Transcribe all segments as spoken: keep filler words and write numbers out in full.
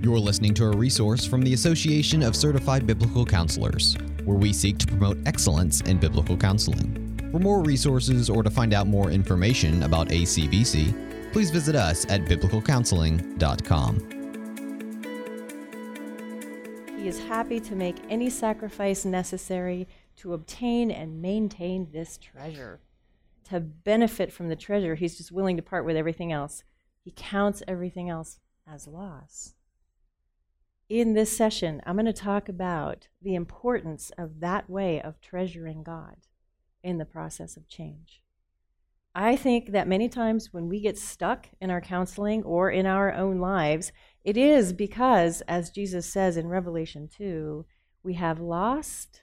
You're listening to a resource from the Association of Certified Biblical Counselors, where we seek to promote excellence in biblical counseling. For more resources or to find out more information about A C B C, please visit us at biblical counseling dot com. He is happy to make any sacrifice necessary to obtain and maintain this treasure. To benefit from the treasure, he's just willing to part with everything else. He counts everything else as loss. In this session, I'm going to talk about the importance of that way of treasuring God in the process of change. I think that many times when we get stuck in our counseling or in our own lives, it is because, as Jesus says in Revelation two, we have lost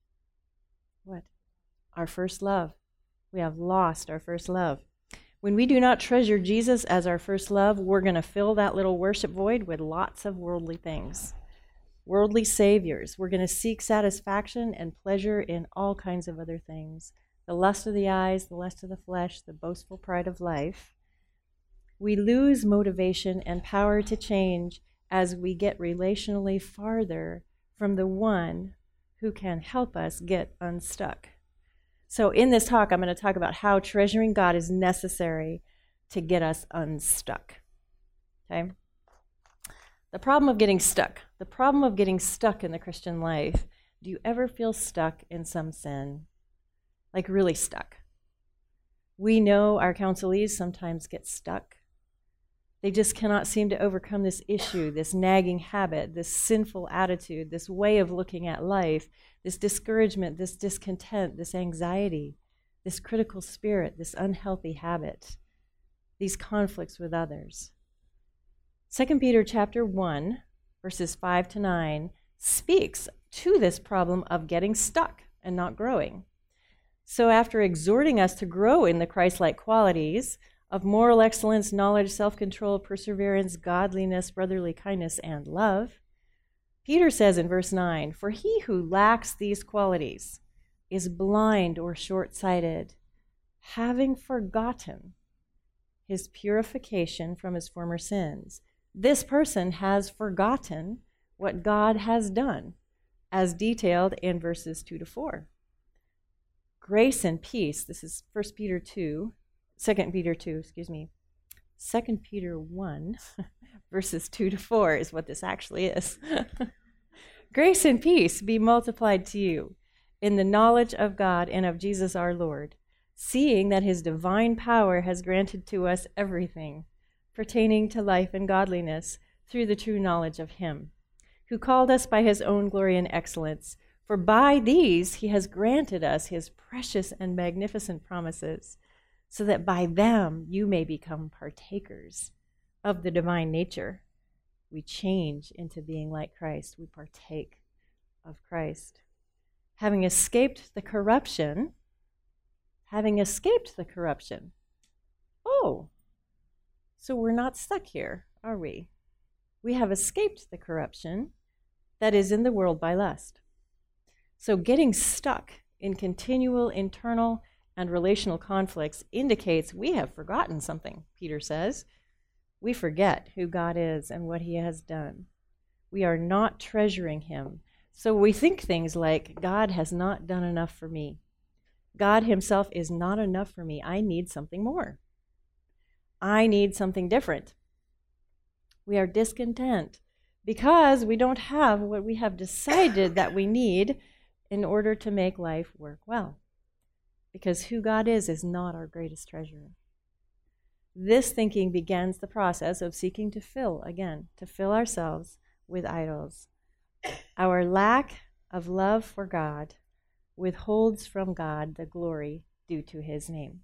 what? Our first love. We have lost our first love. When we do not treasure Jesus as our first love, we're going to fill that little worship void with lots of worldly things, worldly saviors. We're going to seek satisfaction and pleasure in all kinds of other things. The lust of the eyes, the lust of the flesh, the boastful pride of life. We lose motivation and power to change as we get relationally farther from the one who can help us get unstuck. So in this talk, I'm going to talk about how treasuring God is necessary to get us unstuck. Okay? The problem of getting stuck. The problem of getting stuck in the Christian life. Do you ever feel stuck in some sin? Like really stuck? We know our counselees sometimes get stuck. They just cannot seem to overcome this issue, this nagging habit, this sinful attitude, this way of looking at life, this discouragement, this discontent, this anxiety, this critical spirit, this unhealthy habit, these conflicts with others. Second Peter chapter one, verses five to nine, speaks to this problem of getting stuck and not growing. So after exhorting us to grow in the Christ-like qualities of moral excellence, knowledge, self-control, perseverance, godliness, brotherly kindness, and love, Peter says in verse nine, "For he who lacks these qualities is blind or short-sighted, having forgotten his purification from his former sins." This person has forgotten what God has done, as detailed in verses two to four. Grace and peace, this is First Peter two, Second Peter two, excuse me. Second Peter one, verses two to four is what this actually is. Grace and peace be multiplied to you in the knowledge of God and of Jesus our Lord, seeing that his divine power has granted to us everything pertaining to life and godliness through the true knowledge of him, who called us by his own glory and excellence. For by these he has granted us his precious and magnificent promises, so that by them you may become partakers of the divine nature. We change into being like Christ. We partake of Christ. Having escaped the corruption, having escaped the corruption. Oh, so we're not stuck here, are we? We have escaped the corruption that is in the world by lust. So getting stuck in continual internal and relational conflicts indicates we have forgotten something, Peter says. We forget who God is and what he has done. We are not treasuring him. So we think things like, God has not done enough for me. God himself is not enough for me. I need something more. I need something different. We are discontent because we don't have what we have decided that we need in order to make life work well. Because who God is is not our greatest treasure. This thinking begins the process of seeking to fill, again, to fill ourselves with idols. Our lack of love for God withholds from God the glory due to his name.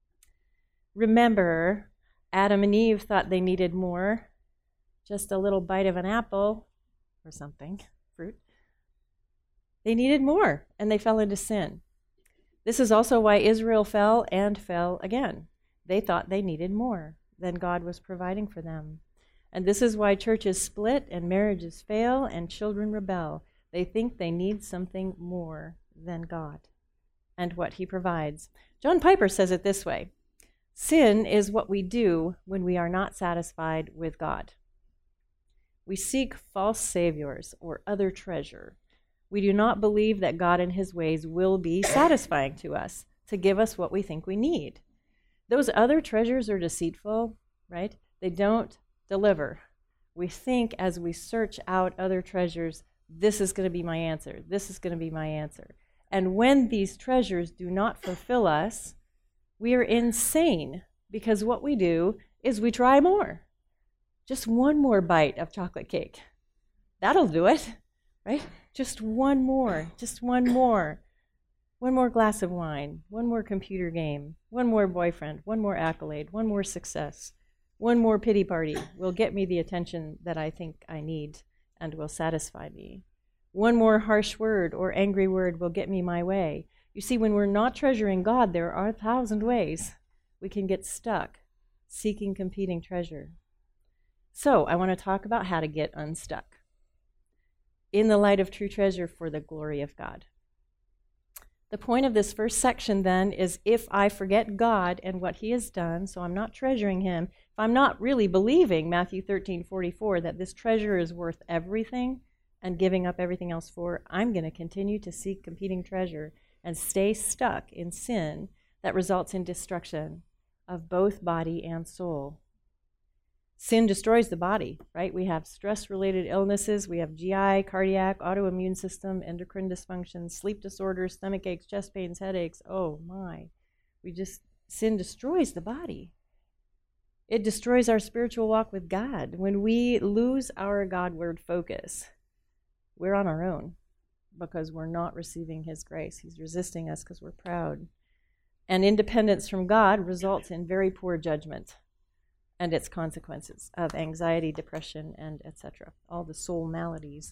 Remember, Adam and Eve thought they needed more, just a little bite of an apple or something, fruit. They needed more, and they fell into sin. This is also why Israel fell and fell again. They thought they needed more than God was providing for them. And this is why churches split and marriages fail and children rebel. They think they need something more than God and what he provides. John Piper says it this way: sin is what we do when we are not satisfied with God. We seek false saviors or other treasure. We do not believe that God and his ways will be satisfying to us, to give us what we think we need. Those other treasures are deceitful, right? They don't deliver. We think as we search out other treasures, this is going to be my answer. This is going to be my answer. And when these treasures do not fulfill us, we are insane, because what we do is we try more. Just one more bite of chocolate cake. That'll do it, right? Just one more, just one more. One more glass of wine, one more computer game, one more boyfriend, one more accolade, one more success, one more pity party will get me the attention that I think I need and will satisfy me. One more harsh word or angry word will get me my way. You see, when we're not treasuring God, there are a thousand ways we can get stuck seeking competing treasure. So I want to talk about how to get unstuck in the light of true treasure for the glory of God. The point of this first section, then, is if I forget God and what he has done, so I'm not treasuring him, if I'm not really believing Matthew thirteen forty-four, that this treasure is worth everything and giving up everything else for, I'm going to continue to seek competing treasure and stay stuck in sin that results in destruction of both body and soul. Sin destroys the body, right? We have stress-related illnesses. We have G I, cardiac, autoimmune system, endocrine dysfunction, sleep disorders, stomach aches, chest pains, headaches. Oh, my. We just, sin destroys the body. It destroys our spiritual walk with God. When we lose our Godward focus, we're on our own because we're not receiving his grace. He's resisting us because we're proud. And independence from God results in very poor judgment and its consequences of anxiety, depression, and et cetera, all the soul maladies.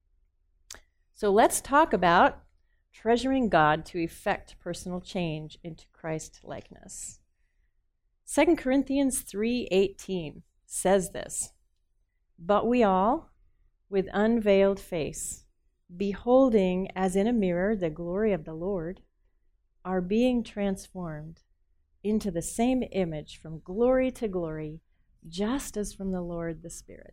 So let's talk about treasuring God to effect personal change into Christ-likeness. Second Corinthians three eighteen says this, "But we all, with unveiled face, beholding as in a mirror the glory of the Lord, are being transformed into the same image from glory to glory, just as from the Lord the Spirit."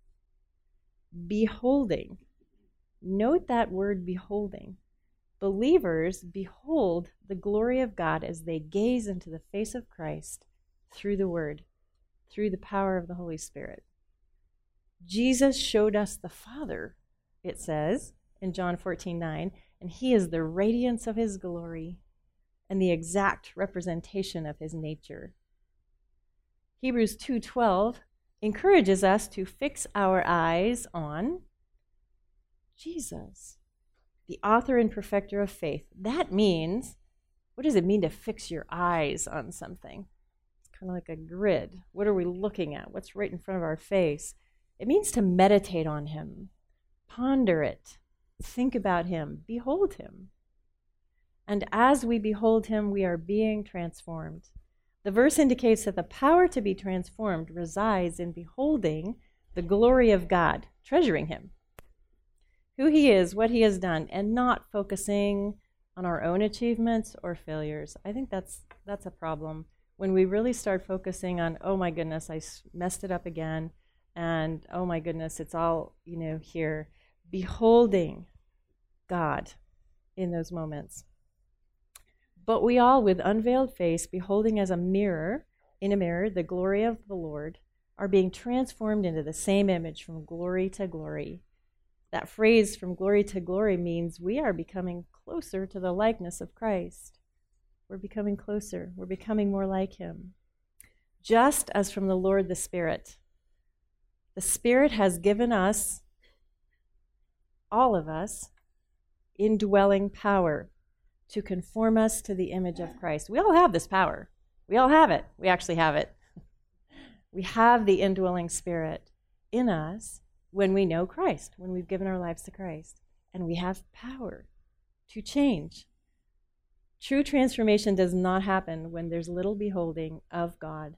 Beholding. Note that word beholding. Believers behold the glory of God as they gaze into the face of Christ through the Word, through the power of the Holy Spirit. Jesus showed us the Father, it says in John fourteen nine, and he is the radiance of his glory and the exact representation of his nature. Hebrews two twelve encourages us to fix our eyes on Jesus, the author and perfecter of faith. That means, what does it mean to fix your eyes on something? It's kind of like a grid. What are we looking at? What's right in front of our face? It means to meditate on him, ponder it, think about him, behold him. And as we behold him, we are being transformed. The verse indicates that the power to be transformed resides in beholding the glory of God, treasuring him, who he is, what he has done, and not focusing on our own achievements or failures. I think that's that's a problem. When we really start focusing on, oh my goodness, I messed it up again, and oh my goodness, it's all, you know, here. Beholding God in those moments. But we all, with unveiled face, beholding as a mirror, in a mirror, the glory of the Lord, are being transformed into the same image from glory to glory. That phrase, from glory to glory, means we are becoming closer to the likeness of Christ. We're becoming closer. We're becoming more like him. Just as from the Lord the Spirit. The Spirit has given us, all of us, indwelling power to conform us to the image of Christ. We all have this power. We all have it. We actually have it. We have the indwelling Spirit in us when we know Christ, when we've given our lives to Christ, and we have power to change. True transformation does not happen when there's little beholding of God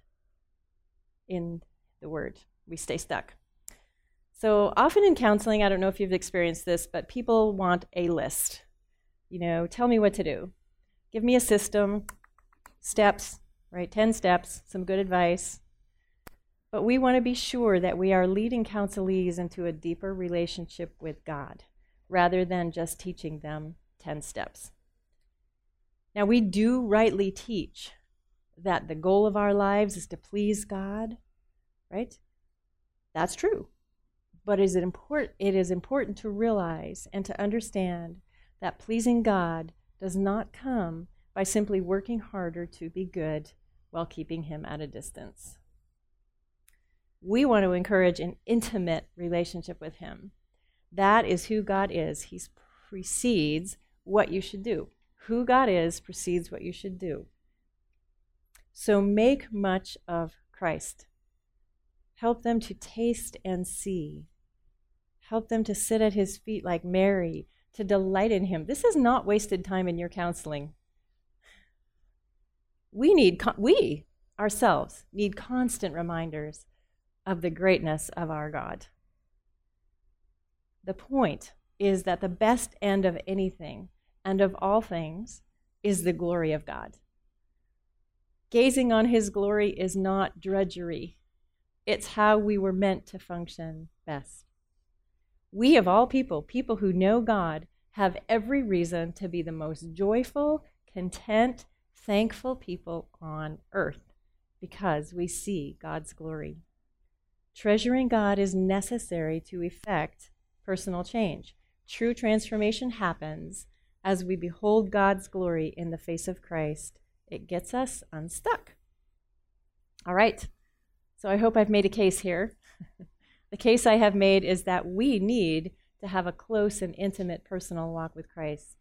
in the Word. We stay stuck. So often in counseling, I don't know if you've experienced this, but people want a list. You know, tell me what to do. Give me a system, steps, right? ten steps, some good advice. But we want to be sure that we are leading counselees into a deeper relationship with God, rather than just teaching them ten steps. Now, we do rightly teach that the goal of our lives is to please God, right? That's true. But is it, import- it is important to realize and to understand that pleasing God does not come by simply working harder to be good while keeping Him at a distance. We want to encourage an intimate relationship with Him. That is who God is. He precedes what you should do. Who God is precedes what you should do. So make much of Christ. Help them to taste and see. Help them to sit at His feet like Mary, to delight in Him. This is not wasted time in your counseling. We need, we ourselves need constant reminders of the greatness of our God. The point is that the best end of anything and of all things is the glory of God. Gazing on His glory is not drudgery. It's how we were meant to function best. We, of all people, people who know God, have every reason to be the most joyful, content, thankful people on earth because we see God's glory. Treasuring God is necessary to effect personal change. True transformation happens as we behold God's glory in the face of Christ. It gets us unstuck. All right, so I hope I've made a case here. The case I have made is that we need to have a close and intimate personal walk with Christ.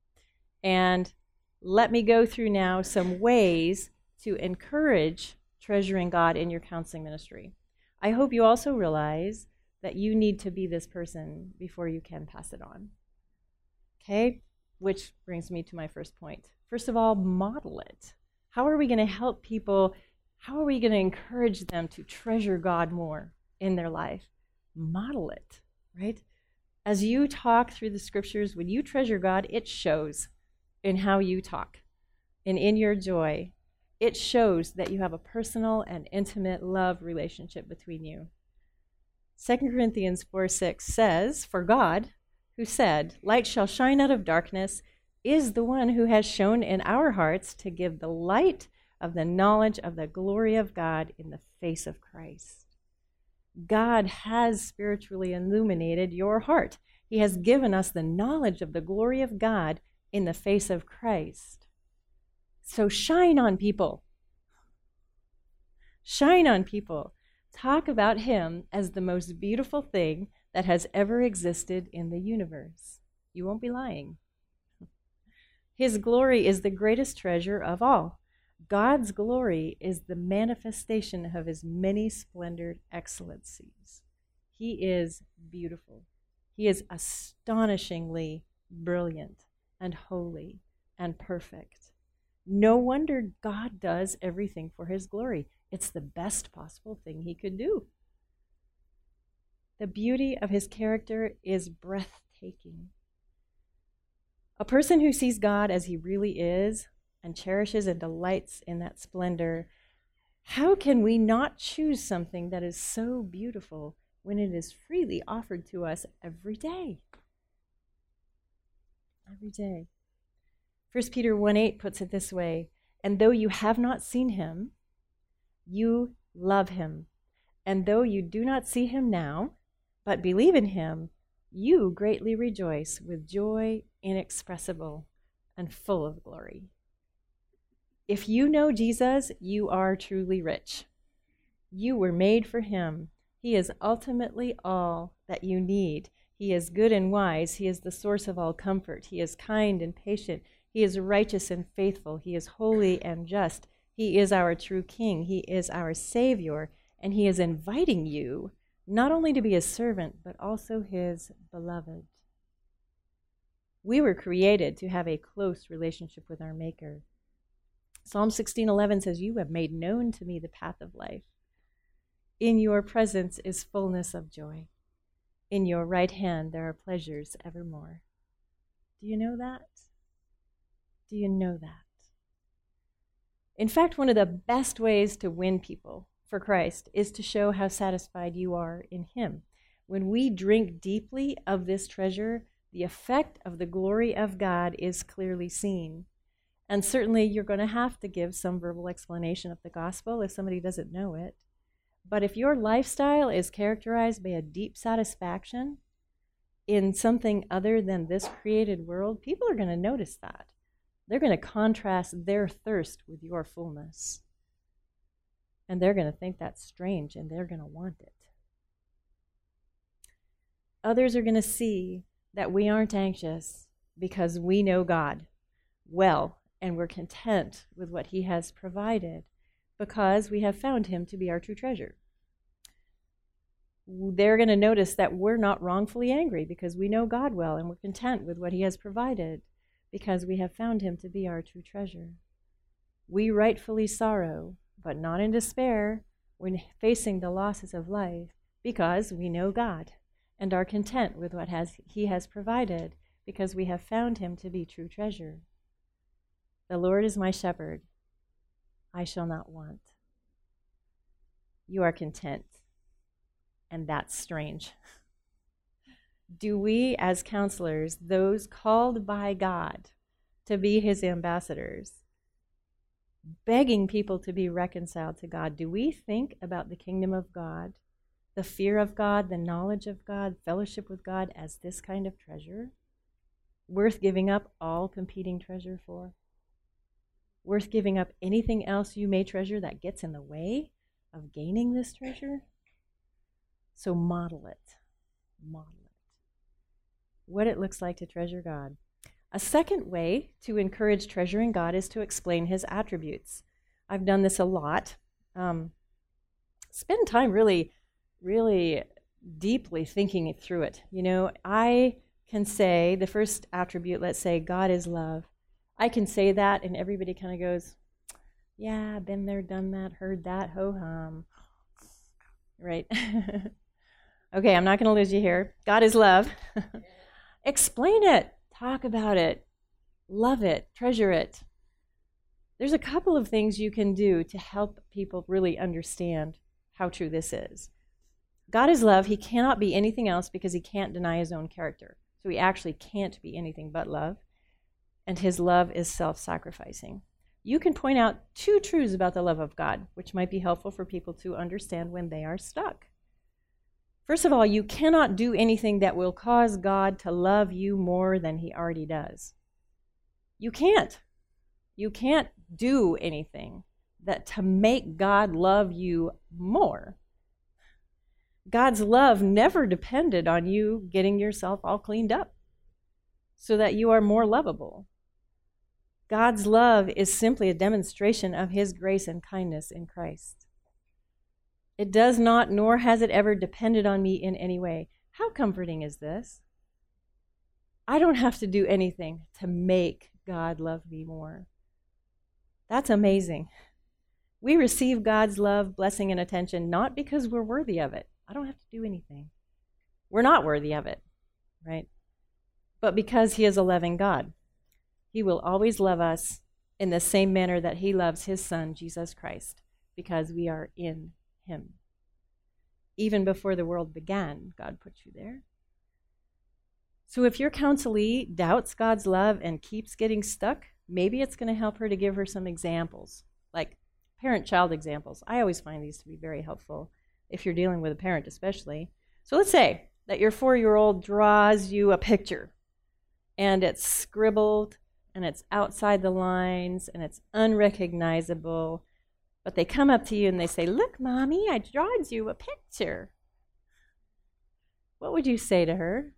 And let me go through now some ways to encourage treasuring God in your counseling ministry. I hope you also realize that you need to be this person before you can pass it on. Okay? Which brings me to my first point. First of all, model it. How are we going to help people? How are we going to encourage them to treasure God more in their life? Model it, right? As you talk through the scriptures, when you treasure God, it shows in how you talk and in your joy. It shows that you have a personal and intimate love relationship between you. Second Corinthians four six says, "For God, who said, 'Light shall shine out of darkness,' is the one who has shown in our hearts to give the light of the knowledge of the glory of God in the face of Christ." God has spiritually illuminated your heart. He has given us the knowledge of the glory of God in the face of Christ. So shine on people. Shine on people. Talk about Him as the most beautiful thing that has ever existed in the universe. You won't be lying. His glory is the greatest treasure of all. God's glory is the manifestation of His many splendored excellencies. He is beautiful. He is astonishingly brilliant and holy and perfect. No wonder God does everything for His glory. It's the best possible thing He could do. The beauty of His character is breathtaking. A person who sees God as He really is and cherishes and delights in that splendor, how can we not choose something that is so beautiful when it is freely offered to us every day? Every day. First Peter one eight puts it this way, "And though you have not seen Him, you love Him. And though you do not see Him now, but believe in Him, you greatly rejoice with joy inexpressible and full of glory." If you know Jesus, you are truly rich. You were made for Him. He is ultimately all that you need. He is good and wise. He is the source of all comfort. He is kind and patient. He is righteous and faithful. He is holy and just. He is our true King. He is our Savior. And He is inviting you not only to be His servant, but also His beloved. We were created to have a close relationship with our Maker. Psalm sixteen eleven says, "You have made known to me the path of life. In your presence is fullness of joy. In your right hand there are pleasures evermore." Do you know that? Do you know that? In fact, one of the best ways to win people for Christ is to show how satisfied you are in him. When we drink deeply of this treasure, the effect of the glory of God is clearly seen. And certainly you're going to have to give some verbal explanation of the gospel if somebody doesn't know it. But if your lifestyle is characterized by a deep satisfaction in something other than this created world, people are going to notice that. They're going to contrast their thirst with your fullness. And they're going to think that's strange, and they're going to want it. Others are going to see that we aren't anxious because we know God well, and we're content with what he has provided because we have found him to be our true treasure. They're going to notice that we're not wrongfully angry because we know God well, and we're content with what he has provided because we have found him to be our true treasure. We rightfully sorrow, but not in despair, when facing the losses of life, because we know God and are content with what has, he has provided, because we have found him to be true treasure. The Lord is my shepherd. I shall not want. You are content, and that's strange. Do we, as counselors, those called by God to be his ambassadors, begging people to be reconciled to God, do we think about the kingdom of God, the fear of God, the knowledge of God, fellowship with God as this kind of treasure, worth giving up all competing treasure for? Worth giving up anything else you may treasure that gets in the way of gaining this treasure? So model it. Model it. What it looks like to treasure God. A second way to encourage treasuring God is to explain his attributes. I've done this a lot. Um, spend time really, really deeply thinking through it. You know, I can say the first attribute, let's say God is love. I can say that and everybody kind of goes, yeah, been there, done that, heard that, ho-hum. Right? Okay, I'm not going to lose you here. God is love. Explain it. Talk about it. Love it. Treasure it. There's a couple of things you can do to help people really understand how true this is. God is love. He cannot be anything else because he can't deny his own character. So he actually can't be anything but love. And his love is self-sacrificing. You can point out two truths about the love of God, which might be helpful for people to understand when they are stuck. First of all, you cannot do anything that will cause God to love you more than he already does. You can't. You can't do anything that to make God love you more. God's love never depended on you getting yourself all cleaned up so that you are more lovable. God's love is simply a demonstration of his grace and kindness in Christ. It does not, nor has it ever depended on me in any way. How comforting is this? I don't have to do anything to make God love me more. That's amazing. We receive God's love, blessing, and attention not because we're worthy of it. I don't have to do anything. We're not worthy of it, right? But because he is a loving God. He will always love us in the same manner that he loves his son, Jesus Christ, because we are in him. Even before the world began, God put you there. So if your counselee doubts God's love and keeps getting stuck, maybe it's going to help her to give her some examples, like parent-child examples. I always find these to be very helpful if you're dealing with a parent especially. So let's say that your four-year-old draws you a picture, and it's scribbled, and it's outside the lines, and it's unrecognizable. But they come up to you and they say, look, Mommy, I drawed you a picture. What would you say to her?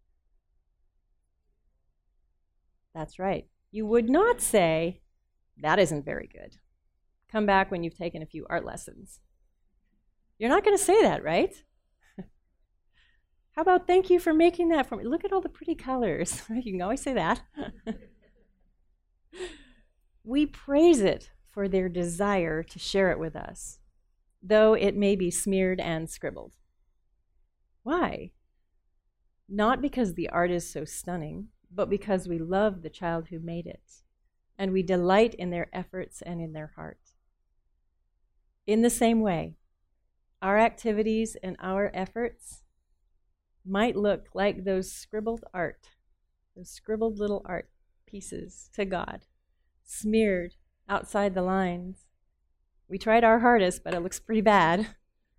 That's right. You would not say, that isn't very good. Come back when you've taken a few art lessons. You're not going to say that, right? How about thank you for making that for me? Look at all the pretty colors. You can always say that. We praise it for their desire to share it with us, though it may be smeared and scribbled. Why? Not because the art is so stunning, but because we love the child who made it, and we delight in their efforts and in their heart. In the same way, our activities and our efforts might look like those scribbled art, those scribbled little art pieces to God, smeared outside the lines. We tried our hardest, but it looks pretty bad.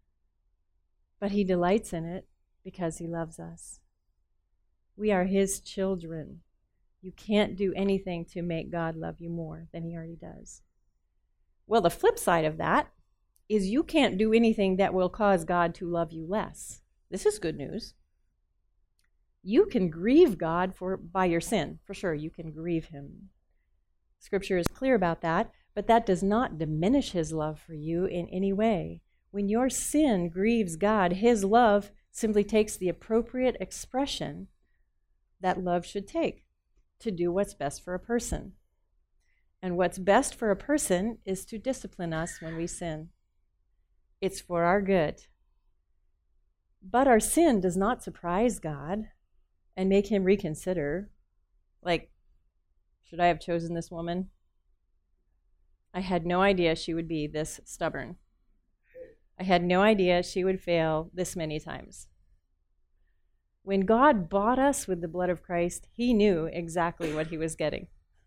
But he delights in it because he loves us. We are his children. You can't do anything to make God love you more than he already does. Well, the flip side of that is you can't do anything that will cause God to love you less. This is good news. You can grieve God for by your sin. For sure, you can grieve him. Scripture is clear about that, but that does not diminish his love for you in any way. When your sin grieves God, his love simply takes the appropriate expression that love should take to do what's best for a person. And what's best for a person is to discipline us when we sin. It's for our good. But our sin does not surprise God and make him reconsider. Like, should I have chosen this woman? I had no idea she would be this stubborn. I had no idea she would fail this many times. When God bought us with the blood of Christ, he knew exactly what he was getting.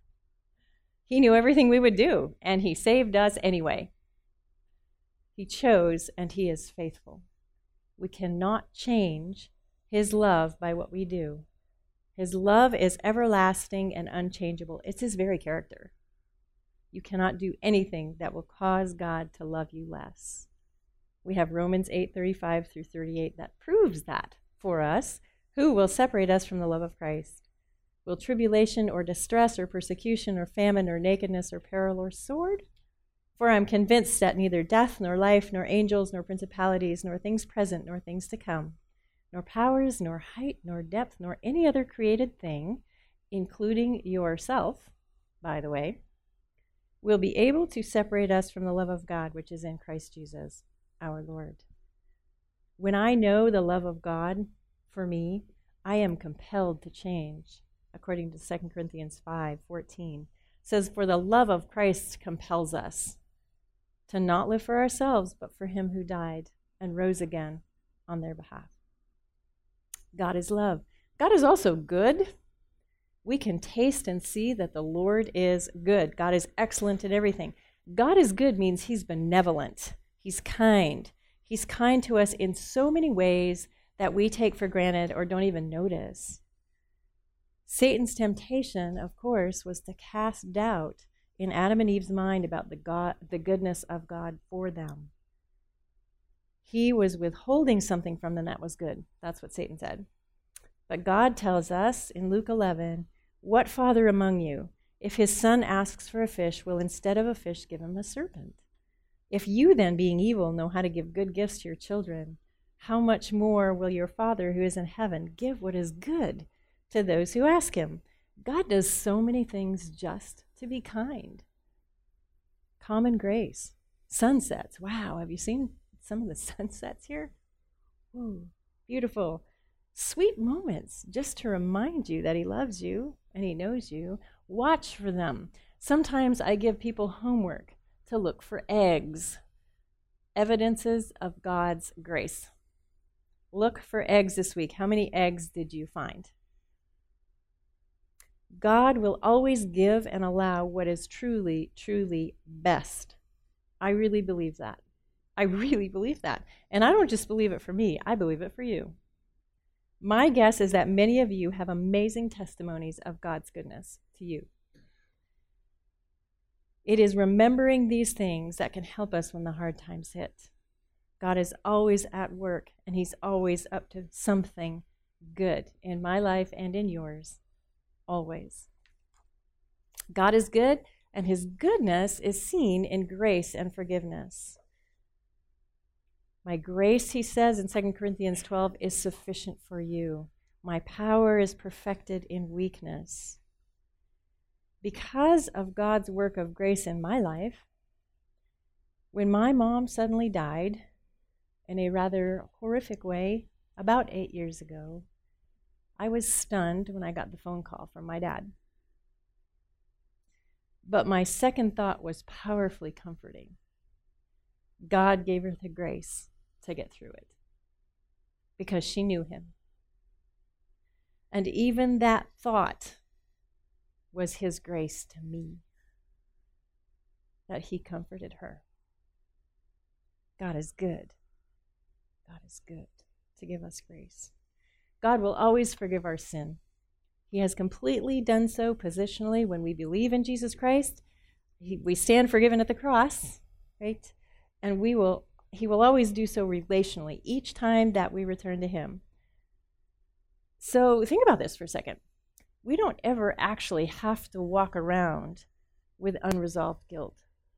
He knew everything we would do, and he saved us anyway. He chose, and he is faithful. We cannot change his love by what we do. His love is everlasting and unchangeable. It's his very character. You cannot do anything that will cause God to love you less. We have Romans eight thirty-five through thirty-eight that proves that for us. Who will separate us from the love of Christ? Will tribulation or distress or persecution or famine or nakedness or peril or sword? For I am convinced that neither death nor life nor angels nor principalities nor things present nor things to come, nor powers nor height nor depth nor any other created thing, including yourself, by the way, will be able to separate us from the love of God which is in Christ Jesus, our Lord. When I know the love of God for me, I am compelled to change, according to Second Corinthians five fourteen. It says, for the love of Christ compels us to not live for ourselves, but for him who died and rose again on their behalf. God is love. God is also good. We can taste and see that the Lord is good. God is excellent in everything. God is good means he's benevolent. He's kind. He's kind to us in so many ways that we take for granted or don't even notice. Satan's temptation, of course, was to cast doubt in Adam and Eve's mind about the God, the goodness of God for them. He was withholding something from them that was good. That's what Satan said. But God tells us in Luke eleven, what father among you, if his son asks for a fish, will instead of a fish give him a serpent? If you then, being evil, know how to give good gifts to your children, how much more will your Father who is in heaven give what is good to those who ask him? God does so many things just to be kind. Common grace. Sunsets. Wow, have you seen some of the sunsets here? Whoa, beautiful. Sweet moments just to remind you that he loves you and he knows you. Watch for them. Sometimes I give people homework to look for eggs, evidences of God's grace. Look for eggs this week. How many eggs did you find? God will always give and allow what is truly, truly best. I really believe that. I really believe that. And I don't just believe it for me, I believe it for you. My guess is that many of you have amazing testimonies of God's goodness to you. It is remembering these things that can help us when the hard times hit. God is always at work, and he's always up to something good in my life and in yours, always. God is good, and his goodness is seen in grace and forgiveness. My grace, he says in Second Corinthians twelve, is sufficient for you. My power is perfected in weakness. Because of God's work of grace in my life, when my mom suddenly died in a rather horrific way about eight years ago, I was stunned when I got the phone call from my dad. But my second thought was powerfully comforting. God gave her the grace to get through it because she knew him. And even that thought was his grace to me, that he comforted her. God is good. God is good to give us grace. God will always forgive our sin. He has completely done so positionally when we believe in Jesus Christ. He, we stand forgiven at the cross, right? And we will. He will always do so relationally each time that we return to him. So think about this for a second. We don't ever actually have to walk around with unresolved guilt.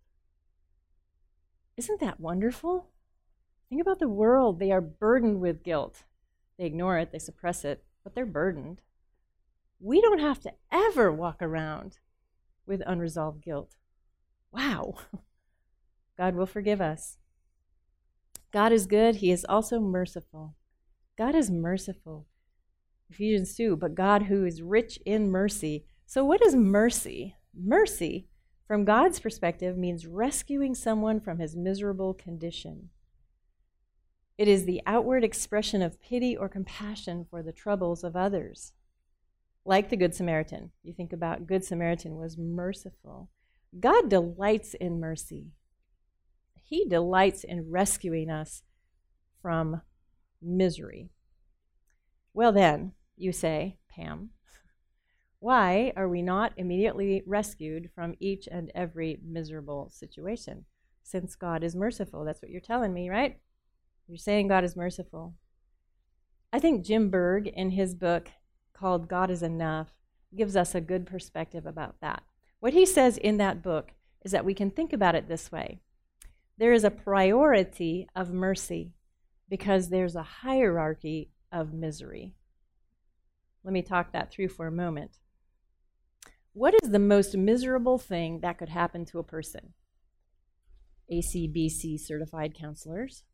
Isn't that wonderful? Think about the world. They are burdened with guilt. They ignore it, they suppress it, but they're burdened. We don't have to ever walk around with unresolved guilt. Wow. God will forgive us. God is good. He is also merciful. God is merciful. Ephesians two, but God who is rich in mercy. So what is mercy? Mercy, from God's perspective, means rescuing someone from his miserable condition. It is the outward expression of pity or compassion for the troubles of others. Like the Good Samaritan. You think about Good Samaritan was merciful. God delights in mercy. He delights in rescuing us from misery. Well then, you say, Pam, why are we not immediately rescued from each and every miserable situation? Since God is merciful. That's what you're telling me, right? You're saying God is merciful. I think Jim Berg, in his book called God is Enough, gives us a good perspective about that. What he says in that book is that we can think about it this way. There is a priority of mercy because there's a hierarchy of misery. Let me talk that through for a moment. What is the most miserable thing that could happen to a person? A C B C certified counselors.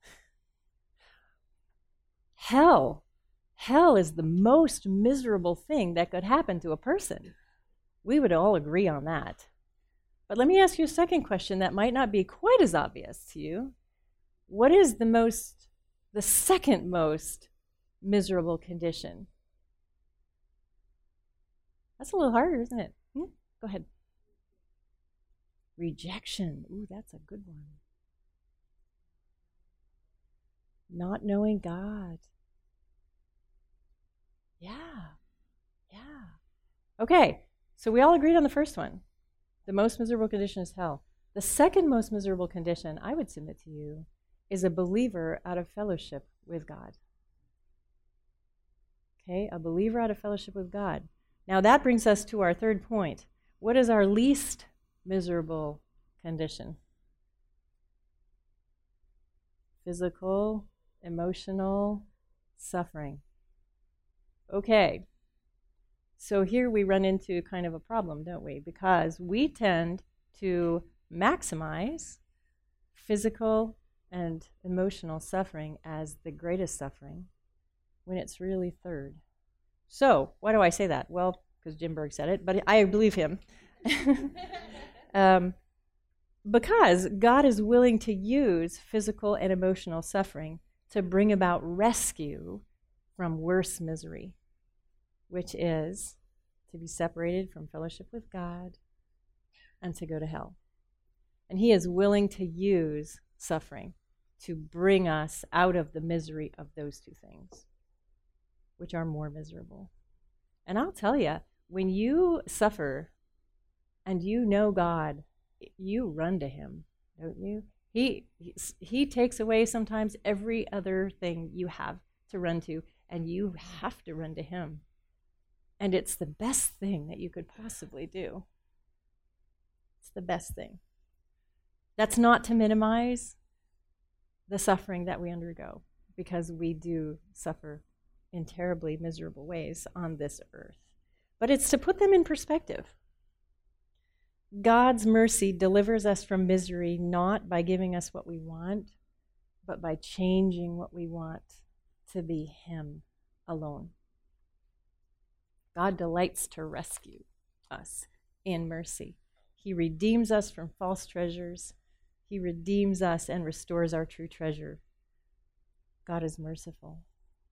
Hell. Hell is the most miserable thing that could happen to a person. We would all agree on that. But let me ask you a second question that might not be quite as obvious to you. What is the most, the second most miserable condition? That's a little harder, isn't it? Hmm? Go ahead. Rejection. Ooh, that's a good one. Not knowing God. Yeah. Yeah. Okay, so we all agreed on the first one. The most miserable condition is hell. The second most miserable condition, I would submit to you, is a believer out of fellowship with God. Okay, a believer out of fellowship with God. Now that brings us to our third point. What is our least miserable condition? Physical, emotional suffering. Okay, so here we run into kind of a problem, don't we? Because we tend to maximize physical and emotional suffering as the greatest suffering when it's really third. So, why do I say that? Well, because Jim Berg said it, but I believe him. um, because God is willing to use physical and emotional suffering to bring about rescue from worse misery, which is to be separated from fellowship with God and to go to hell. And he is willing to use suffering to bring us out of the misery of those two things, which are more miserable. And I'll tell you, when you suffer and you know God, you run to him, don't you? He, he, he takes away sometimes every other thing you have to run to, and you have to run to him. And it's the best thing that you could possibly do. It's the best thing. That's not to minimize the suffering that we undergo, because we do suffer in terribly miserable ways on this earth. But it's to put them in perspective. God's mercy delivers us from misery not by giving us what we want, but by changing what we want to be him alone. God delights to rescue us in mercy. He redeems us from false treasures. He redeems us and restores our true treasure. God is merciful.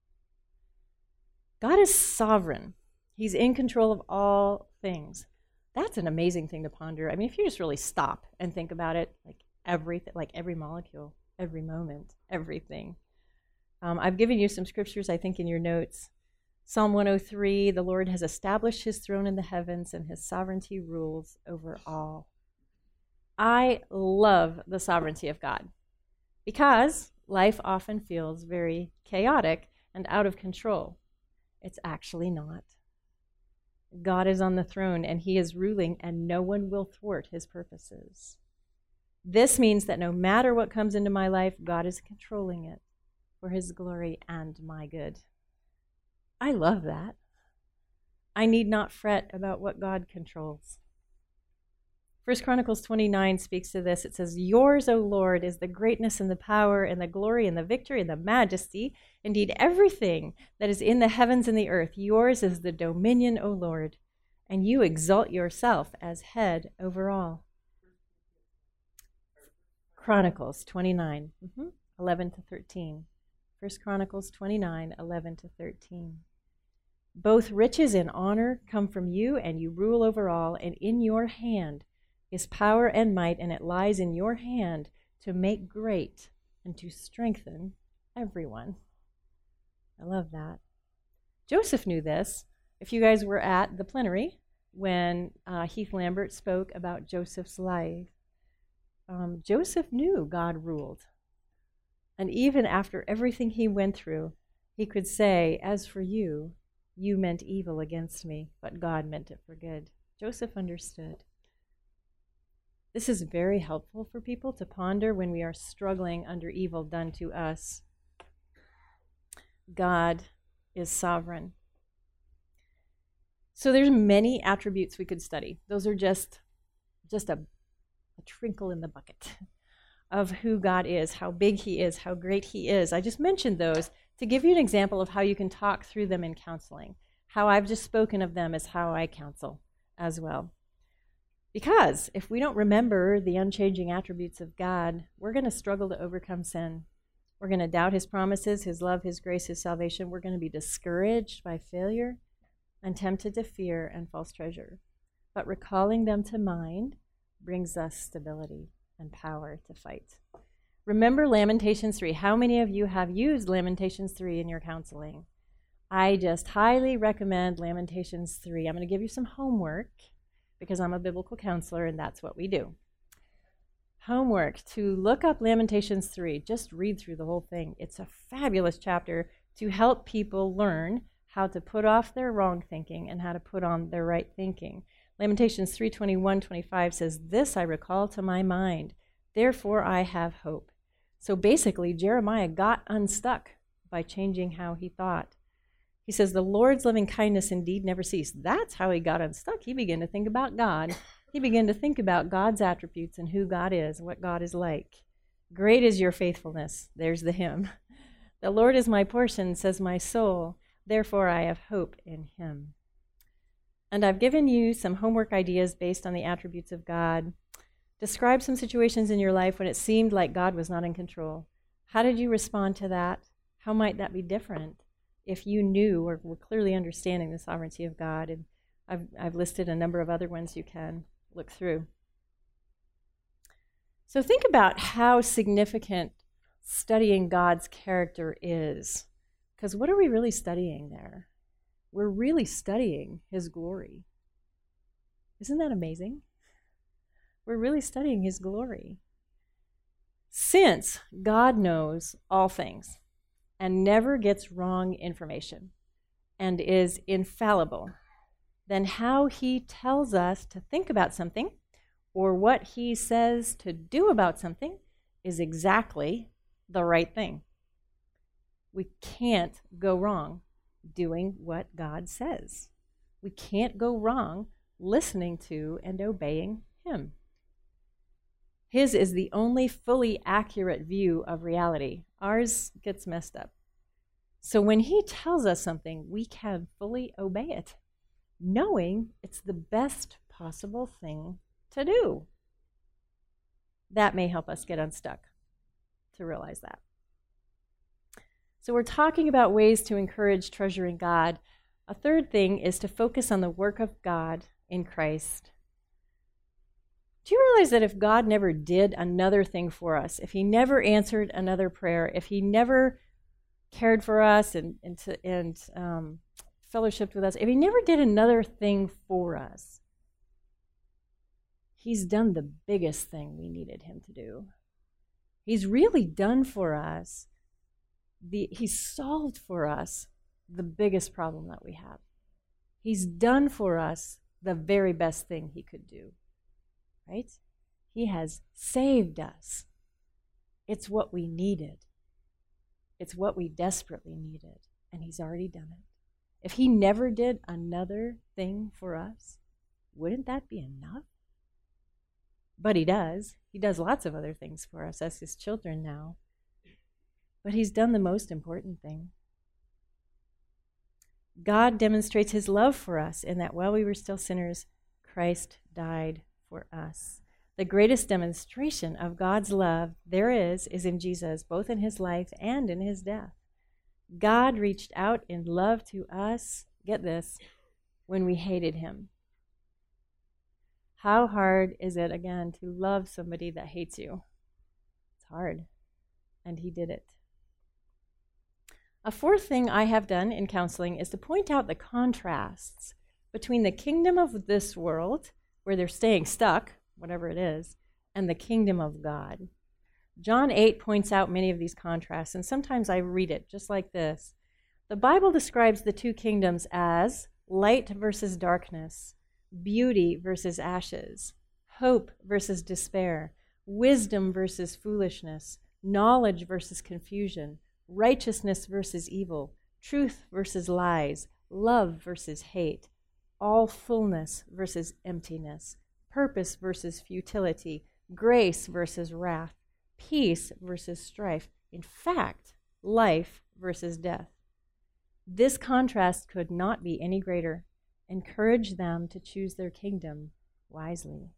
God is sovereign. He's in control of all things. That's an amazing thing to ponder. I mean, if you just really stop and think about it, like everything, like every molecule, every moment, everything. Um, I've given you some scriptures, I think, in your notes. Psalm one oh three, the Lord has established his throne in the heavens, and his sovereignty rules over all. I love the sovereignty of God because life often feels very chaotic and out of control. It's actually not. God is on the throne, and he is ruling, and no one will thwart his purposes. This means that no matter what comes into my life, God is controlling it for his glory and my good. I love that. I need not fret about what God controls. First Chronicles twenty-nine speaks to this. It says, yours, O Lord, is the greatness and the power and the glory and the victory and the majesty. Indeed, everything that is in the heavens and the earth, yours is the dominion, O Lord, and you exalt yourself as head over all. Chronicles twenty-nine, mm-hmm, eleven to thirteen. First Chronicles twenty-nine, eleven to thirteen. Both riches and honor come from you, and you rule over all, and in your hand is power and might, and it lies in your hand to make great and to strengthen everyone. I love that. Joseph knew this. If you guys were at the plenary when uh, Heath Lambert spoke about Joseph's life, um, Joseph knew God ruled. And even after everything he went through, he could say, as for you, you meant evil against me, but God meant it for good. Joseph understood. This is very helpful for people to ponder when we are struggling under evil done to us. God is sovereign. So there's many attributes we could study. Those are just, just a, a trinkle in the bucket of who God is, how big he is, how great he is. I just mentioned those to give you an example of how you can talk through them in counseling. How I've just spoken of them is how I counsel as well. Because if we don't remember the unchanging attributes of God, we're going to struggle to overcome sin. We're going to doubt his promises, his love, his grace, his salvation. We're going to be discouraged by failure and tempted to fear and false treasure. But recalling them to mind brings us stability and power to fight. Remember Lamentations three. How many of you have used Lamentations three in your counseling? I just highly recommend Lamentations three. I'm going to give you some homework because I'm a biblical counselor and that's what we do. Homework to look up Lamentations three. Just read through the whole thing. It's a fabulous chapter to help people learn how to put off their wrong thinking and how to put on their right thinking. Lamentations three twenty-one, twenty-five says, this I recall to my mind, therefore I have hope. So basically, Jeremiah got unstuck by changing how he thought. He says, the Lord's loving kindness indeed never ceased. That's how he got unstuck. He began to think about God. He began to think about God's attributes and who God is and what God is like. Great is your faithfulness. There's the hymn. The Lord is my portion, says my soul. Therefore I have hope in him. And I've given you some homework ideas based on the attributes of God. Describe some situations in your life when it seemed like God was not in control. How did you respond to that? How might that be different if you knew or were clearly understanding the sovereignty of God? And I've, I've listed a number of other ones you can look through. So think about how significant studying God's character is. Because what are we really studying there? We're really studying his glory. Isn't that amazing? We're really studying his glory. Since God knows all things and never gets wrong information and is infallible, then how he tells us to think about something or what he says to do about something is exactly the right thing. We can't go wrong doing what God says. We can't go wrong listening to and obeying him. His is the only fully accurate view of reality. Ours gets messed up. So when he tells us something, we can fully obey it, knowing it's the best possible thing to do. That may help us get unstuck to realize that. So we're talking about ways to encourage treasuring God. A third thing is to focus on the work of God in Christ. Do you realize that if God never did another thing for us, if he never answered another prayer, if he never cared for us and, and, to, and um, fellowshiped with us, if he never did another thing for us, he's done the biggest thing we needed him to do. He's really done for us, the, he's solved for us the biggest problem that we have. He's done for us the very best thing he could do, right? He has saved us. It's what we needed. It's what we desperately needed, and he's already done it. If he never did another thing for us, wouldn't that be enough? But he does. He does lots of other things for us as his children now. But he's done the most important thing. God demonstrates his love for us in that while we were still sinners, Christ died for us. The greatest demonstration of God's love there is, is in Jesus, both in his life and in his death. God reached out in love to us, get this, when we hated him. How hard is it, again, to love somebody that hates you? It's hard. And he did it. A fourth thing I have done in counseling is to point out the contrasts between the kingdom of this world, where they're staying stuck, whatever it is, and the kingdom of God. John eight points out many of these contrasts, and sometimes I read it just like this. The Bible describes the two kingdoms as light versus darkness, beauty versus ashes, hope versus despair, wisdom versus foolishness, knowledge versus confusion, righteousness versus evil, truth versus lies, love versus hate, all fullness versus emptiness, purpose versus futility, grace versus wrath, peace versus strife. In fact, life versus death. This contrast could not be any greater. Encourage them to choose their kingdom wisely.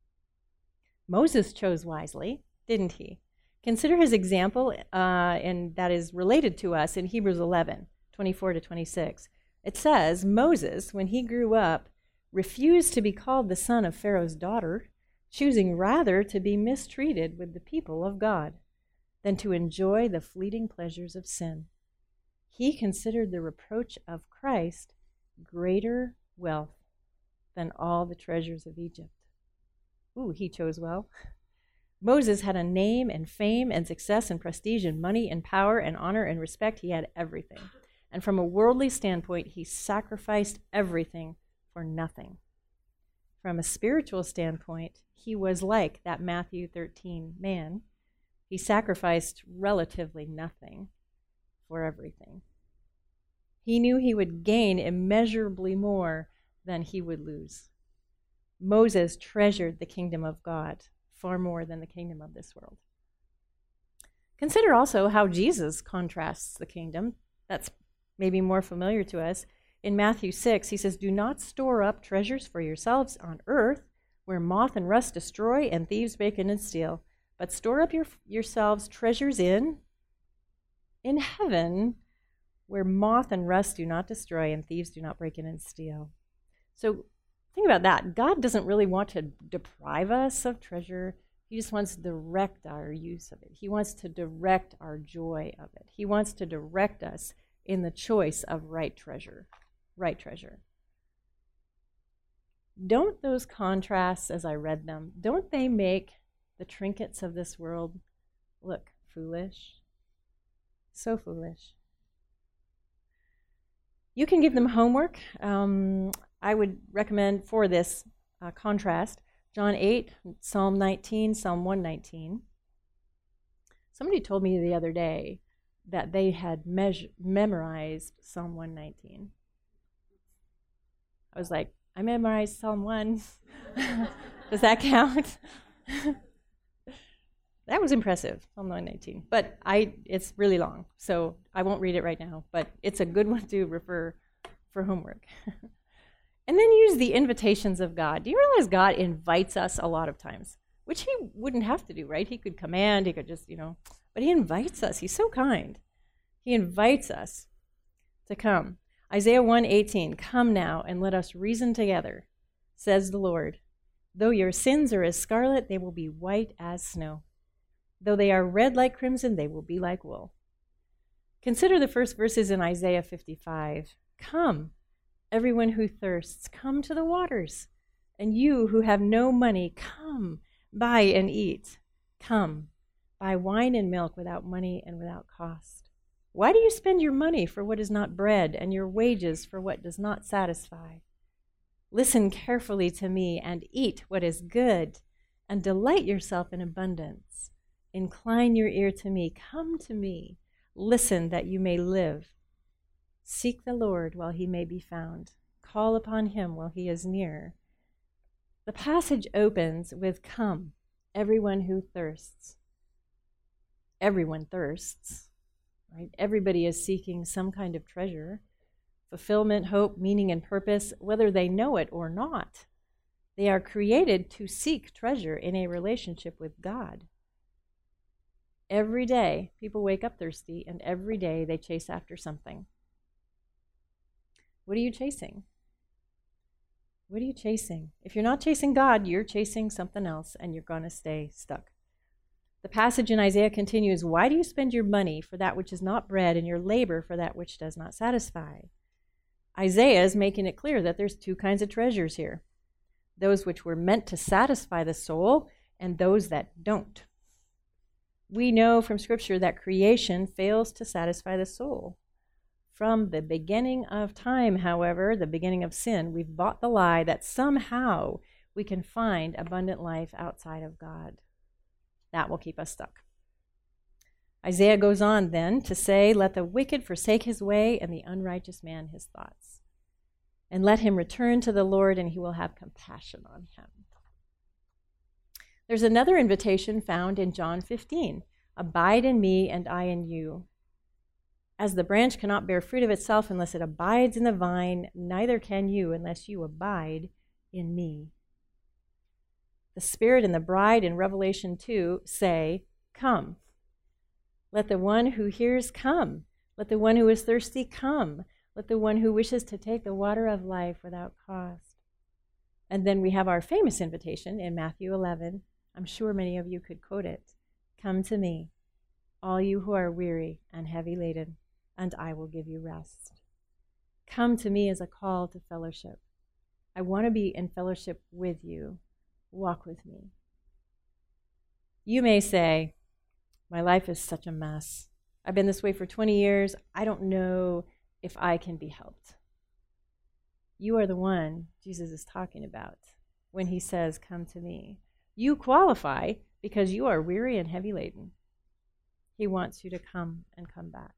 Moses chose wisely, didn't he? Consider his example, uh, and that is related to us in Hebrews eleven, twenty-four to twenty-six. It says, Moses, when he grew up, refused to be called the son of Pharaoh's daughter, choosing rather to be mistreated with the people of God than to enjoy the fleeting pleasures of sin. He considered the reproach of Christ greater wealth than all the treasures of Egypt. Ooh, he chose well. Moses had a name and fame and success and prestige and money and power and honor and respect. He had everything. And from a worldly standpoint, he sacrificed everything for nothing. From a spiritual standpoint, he was like that Matthew thirteen man. He sacrificed relatively nothing for everything. He knew he would gain immeasurably more than he would lose. Moses treasured the kingdom of God far more than the kingdom of this world. Consider also how Jesus contrasts the kingdom. That's maybe more familiar to us. In Matthew six, he says, do not store up treasures for yourselves on earth, where moth and rust destroy and thieves break in and steal, but store up your, yourselves treasures in, in heaven, where moth and rust do not destroy and thieves do not break in and steal. So think about that. God doesn't really want to deprive us of treasure. He just wants to direct our use of it. He wants to direct our joy of it. He wants to direct us in the choice of right treasure, right treasure. Don't those contrasts, as I read them, don't they make the trinkets of this world look foolish? So foolish. You can give them homework. Um, I would recommend for this uh, contrast, John eight, Psalm nineteen, Psalm one nineteen. Somebody told me the other day that they had measure, memorized Psalm one nineteen. I was like, I memorized Psalm one. Does that count? That was impressive, Psalm one nineteen. But I, it's really long, so I won't read it right now, but it's a good one to refer for homework. And then use the invitations of God. Do you realize God invites us a lot of times? which he wouldn't have to do, right? He could command, he could just, you know, but he invites us. He's so kind. He invites us to come. Isaiah one eighteen, come now and let us reason together, says the Lord. Though your sins are as scarlet, they will be white as snow. Though they are red like crimson, they will be like wool. Consider the first verses in Isaiah fifty-five. Come, everyone who thirsts, come to the waters. And you who have no money, come, buy and eat. Come, buy wine and milk without money and without cost. Why do you spend your money for what is not bread, and your wages for what does not satisfy? Listen carefully to me and eat what is good, and delight yourself in abundance. Incline your ear to me. Come to me. Listen that you may live. Seek the Lord while he may be found. Call upon him while he is near. The passage opens with, come, everyone who thirsts. Everyone thirsts, right? Everybody is seeking some kind of treasure, fulfillment, hope, meaning, and purpose, whether they know it or not. They are created to seek treasure in a relationship with God. Every day, people wake up thirsty, and every day they chase after something. What are you chasing? What are you chasing? If you're not chasing God, you're chasing something else, and you're going to stay stuck. The passage in Isaiah continues, why do you spend your money for that which is not bread, and your labor for that which does not satisfy? Isaiah is making it clear that there's two kinds of treasures here. Those which were meant to satisfy the soul, and those that don't. We know from Scripture that creation fails to satisfy the soul. From the beginning of time, however, the beginning of sin, we've bought the lie that somehow we can find abundant life outside of God. That will keep us stuck. Isaiah goes on then to say, let the wicked forsake his way, and the unrighteous man his thoughts. And let him return to the Lord, and he will have compassion on him. There's another invitation found in John fifteen. Abide in me, and I in you. As the branch cannot bear fruit of itself unless it abides in the vine, neither can you unless you abide in me. The Spirit and the bride in Revelation two say, come. Let the one who hears come. Let the one who is thirsty come. Let the one who wishes to take the water of life without cost. And then we have our famous invitation in Matthew eleven. I'm sure many of you could quote it. Come to me, all you who are weary and heavy laden, and I will give you rest. Come to me as a call to fellowship. I want to be in fellowship with you. Walk with me. You may say, my life is such a mess. I've been this way for twenty years. I don't know if I can be helped. You are the one Jesus is talking about when he says, come to me. You qualify because you are weary and heavy laden. He wants you to come and come back.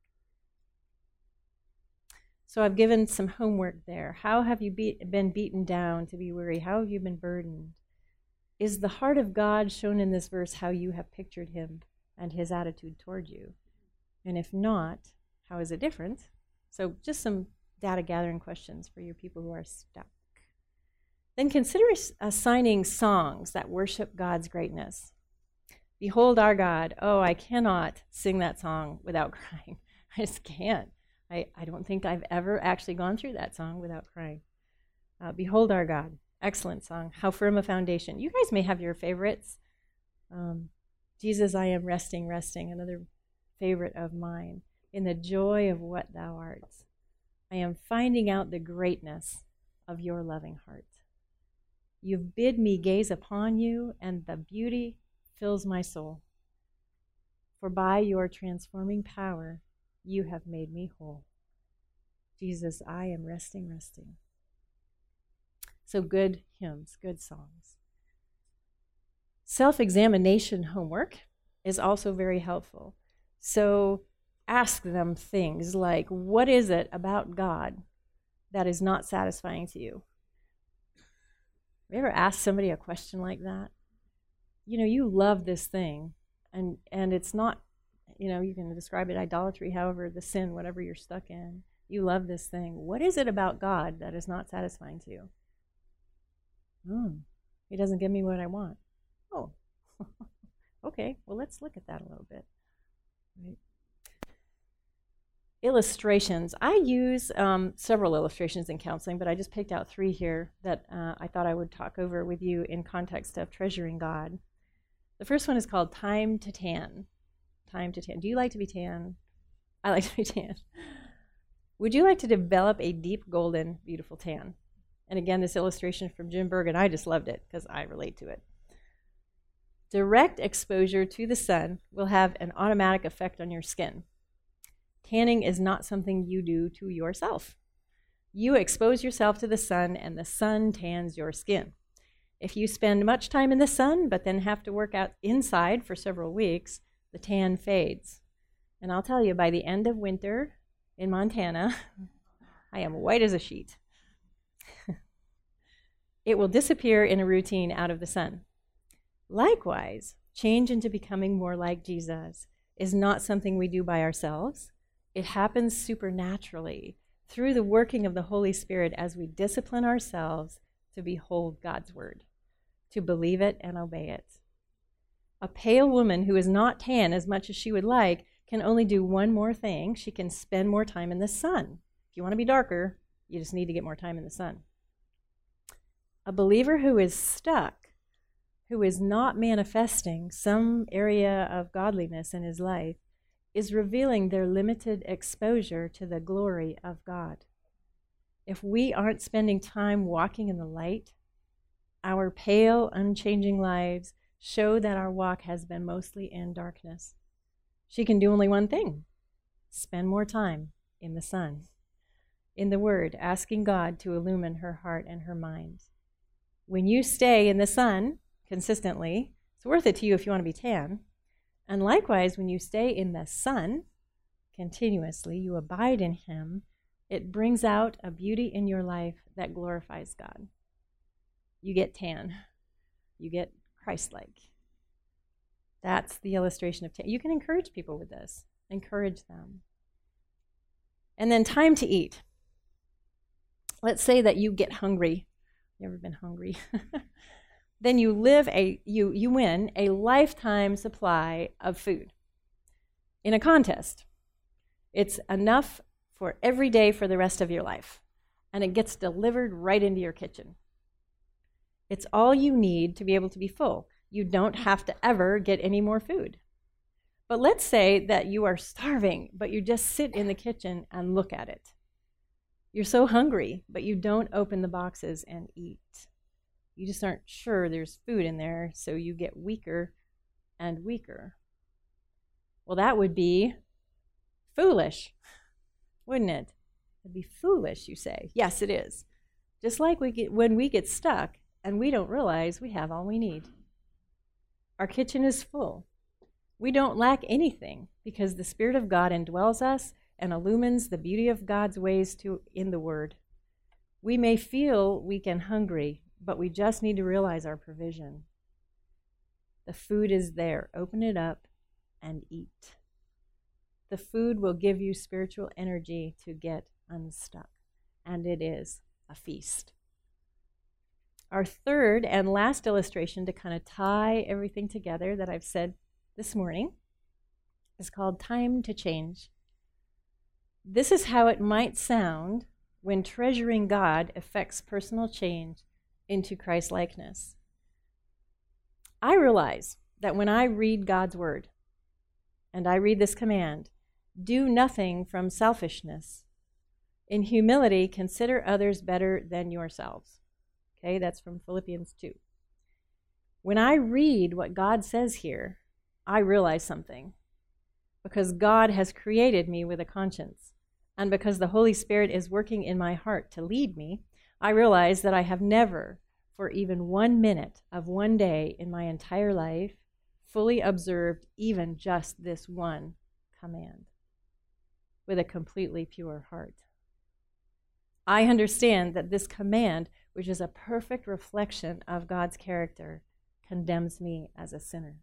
So I've given some homework there. How have you be- been beaten down to be weary? How have you been burdened? Is the heart of God shown in this verse how you have pictured him and his attitude toward you? And if not, how is it different? So just some data gathering questions for you people who are stuck. Then consider assigning songs that worship God's greatness. Behold our God. Oh, I cannot sing that song without crying. I just can't. I, I don't think I've ever actually gone through that song without crying. Uh, Behold our God. Excellent song. How firm a foundation. You guys may have your favorites. Um, Jesus, I am resting, resting. Another favorite of mine. In the joy of what thou art. I am finding out the greatness of your loving heart. You bid me gaze upon you, and the beauty fills my soul. For by your transforming power, you have made me whole. Jesus, I am resting, resting. So good hymns, good songs. Self-examination homework is also very helpful. So ask them things like, what is it about God that is not satisfying to you? Have you ever asked somebody a question like that? You know, you love this thing, and, and it's not, you know, you can describe it idolatry, however, the sin, whatever you're stuck in. You love this thing. What is it about God that is not satisfying to you? Hmm, he doesn't give me what I want. Oh, Okay, well, let's look at that a little bit. Right. Illustrations. I use um, several illustrations in counseling, but I just picked out three here that uh, I thought I would talk over with you in context of treasuring God. The first one is called time to tan. Time to tan. Do you like to be tan? I like to be tan. Would you like to develop a deep, golden, beautiful tan? And again, this illustration from Jim Bergen, I just loved it because I relate to it. Direct exposure to the sun will have an automatic effect on your skin. Tanning is not something you do to yourself. You expose yourself to the sun, and the sun tans your skin. If you spend much time in the sun, but then have to work out inside for several weeks, the tan fades. And I'll tell you, by the end of winter in Montana, I am white as a sheet. It will disappear in a routine out of the sun. Likewise, change into becoming more like Jesus is not something we do by ourselves. It happens supernaturally through the working of the Holy Spirit as we discipline ourselves to behold God's word, to believe it and obey it. A pale woman who is not tan as much as she would like can only do one more thing. She can spend more time in the sun. If you want to be darker, you just need to get more time in the sun. A believer who is stuck, who is not manifesting some area of godliness in his life, is revealing their limited exposure to the glory of God. If we aren't spending time walking in the light, our pale, unchanging lives show that our walk has been mostly in darkness. She can do only one thing: spend more time in the sun, in the Word, asking God to illumine her heart and her mind. When you stay in the sun consistently, it's worth it to you if you want to be tan. And likewise, when you stay in the sun continuously, you abide in him, it brings out a beauty in your life that glorifies God. You get tan. You get Christ-like. That's the illustration of tan. You can encourage people with this. Encourage them. And then time to eat. Let's say that you get hungry. You ever been hungry? Then you live a you you win a lifetime supply of food in a contest. It's enough for every day for the rest of your life, and it gets delivered right into your kitchen. It's all you need to be able to be full. You don't have to ever get any more food. But let's say that you are starving, but you just sit in the kitchen and look at it. You're so hungry, but you don't open the boxes and eat. You just aren't sure there's food in there, so you get weaker and weaker. Well, that would be foolish, wouldn't it? It'd be foolish, you say. Yes, it is. Just like we get when we get stuck and we don't realize we have all we need. Our kitchen is full. We don't lack anything because the Spirit of God indwells us and illumines the beauty of God's ways to in the Word. We may feel weak and hungry, but we just need to realize our provision. The food is there. Open it up and eat. The food will give you spiritual energy to get unstuck, and it is a feast. Our third and last illustration to kind of tie everything together that I've said this morning is called time to change. This is how it might sound when treasuring God affects personal change into Christ-likeness. I realize that when I read God's word, and I read this command, do nothing from selfishness. In humility, consider others better than yourselves. Okay, that's from Philippians two. When I read what God says here, I realize something. Because God has created me with a conscience, and because the Holy Spirit is working in my heart to lead me, I realize that I have never, for even one minute of one day in my entire life, fully observed even just this one command with a completely pure heart. I understand that this command, which is a perfect reflection of God's character, condemns me as a sinner.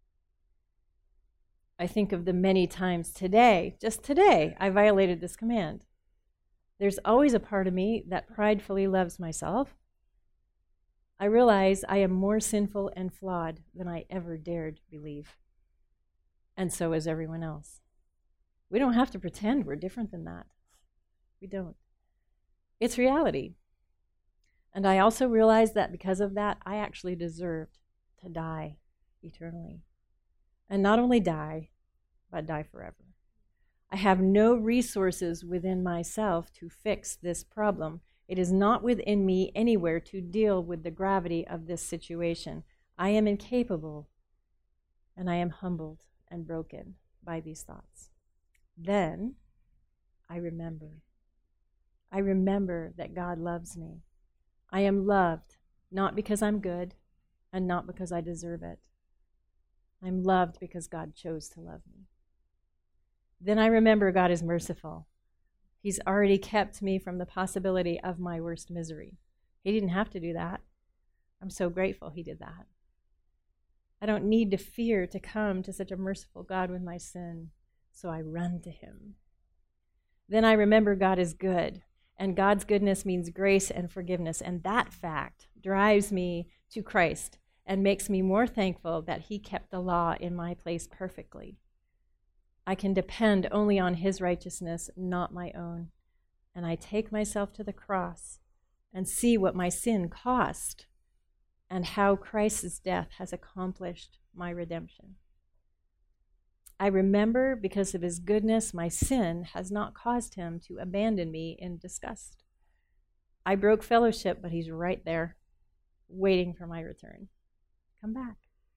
I think of the many times today, just today, I violated this command. There's always a part of me that pridefully loves myself. I realize I am more sinful and flawed than I ever dared believe. And so is everyone else. We don't have to pretend we're different than that. We don't. It's reality. And I also realize that because of that, I actually deserved to die eternally. And not only die, but die forever. I have no resources within myself to fix this problem. It is not within me anywhere to deal with the gravity of this situation. I am incapable, and I am humbled and broken by these thoughts. Then I remember. I remember that God loves me. I am loved, not because I'm good and not because I deserve it. I'm loved because God chose to love me. Then I remember God is merciful. He's already kept me from the possibility of my worst misery. He didn't have to do that. I'm so grateful he did that. I don't need to fear to come to such a merciful God with my sin, so I run to him. Then I remember God is good, and God's goodness means grace and forgiveness, and that fact drives me to Christ and makes me more thankful that he kept the law in my place perfectly. I can depend only on his righteousness, not my own. And I take myself to the cross and see what my sin cost and how Christ's death has accomplished my redemption. I remember, because of his goodness, my sin has not caused him to abandon me in disgust. I broke fellowship, but he's right there, waiting for my return. Come back.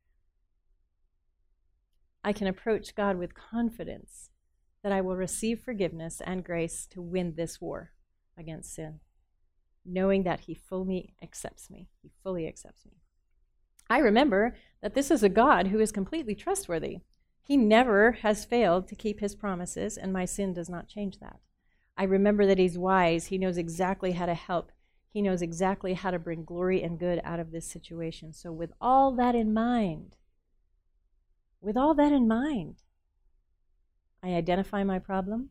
I can approach God with confidence that I will receive forgiveness and grace to win this war against sin, knowing that he fully accepts me. He fully accepts me. I remember that this is a God who is completely trustworthy. He never has failed to keep his promises, and my sin does not change that. I remember that he's wise. He knows exactly how to help. He knows exactly how to bring glory and good out of this situation. So with all that in mind, With all that in mind, I identify my problem.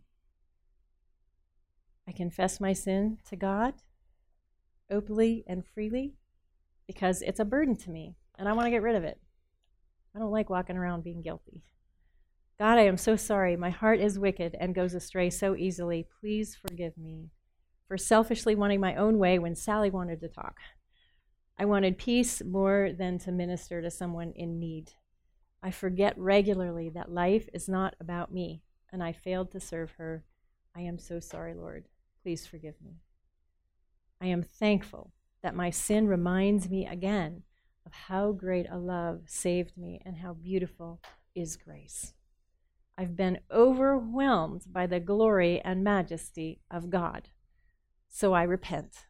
I confess my sin to God openly and freely because it's a burden to me and I want to get rid of it. I don't like walking around being guilty. God, I am so sorry. My heart is wicked and goes astray so easily. Please forgive me for selfishly wanting my own way when Sally wanted to talk. I wanted peace more than to minister to someone in need. I forget regularly that life is not about me, and I failed to serve her. I am so sorry, Lord. Please forgive me. I am thankful that my sin reminds me again of how great a love saved me and how beautiful is grace. I've been overwhelmed by the glory and majesty of God, so I repent.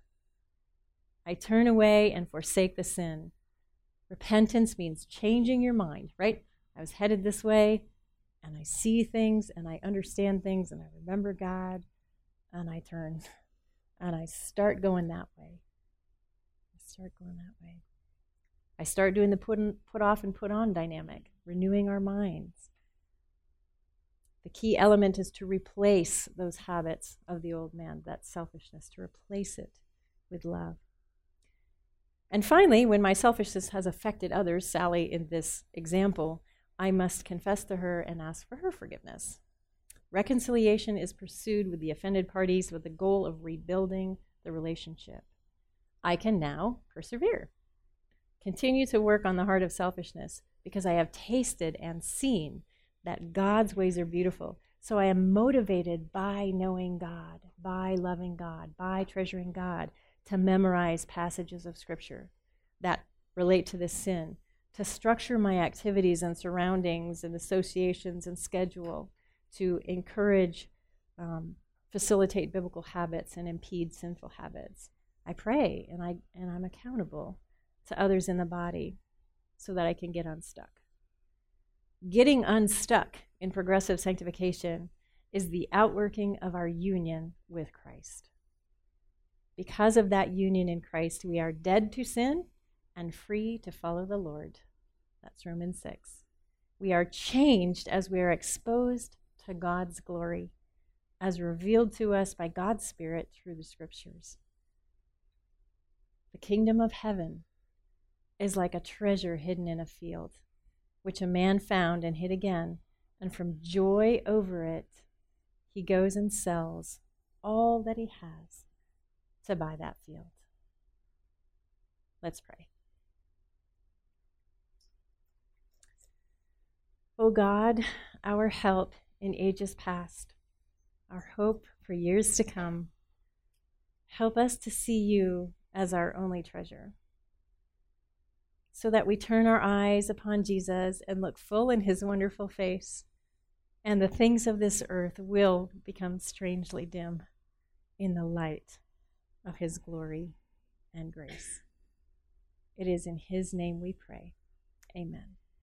I turn away and forsake the sin. Repentance means changing your mind, right? I was headed this way, and I see things, and I understand things, and I remember God, and I turn, and I start going that way. I start going that way. I start doing the put, in, put off and put on dynamic, renewing our minds. The key element is to replace those habits of the old man, that selfishness, to replace it with love. And finally, when my selfishness has affected others, Sally in this example, I must confess to her and ask for her forgiveness. Reconciliation is pursued with the offended parties with the goal of rebuilding the relationship. I can now persevere, continue to work on the heart of selfishness because I have tasted and seen that God's ways are beautiful. So I am motivated by knowing God, by loving God, by treasuring God, to memorize passages of Scripture that relate to this sin, to structure my activities and surroundings and associations and schedule, to encourage, um, facilitate biblical habits and impede sinful habits. I pray and, I, and I'm accountable to others in the body so that I can get unstuck. Getting unstuck in progressive sanctification is the outworking of our union with Christ. Because of that union in Christ, we are dead to sin and free to follow the Lord. That's Romans six. We are changed as we are exposed to God's glory, as revealed to us by God's Spirit through the Scriptures. The kingdom of heaven is like a treasure hidden in a field, which a man found and hid again, and from joy over it, he goes and sells all that he has to buy that field. Let's pray. O God, our help in ages past, our hope for years to come, help us to see you as our only treasure, so that we turn our eyes upon Jesus and look full in his wonderful face, and the things of this earth will become strangely dim in the light of his glory and grace. It is in his name we pray. Amen.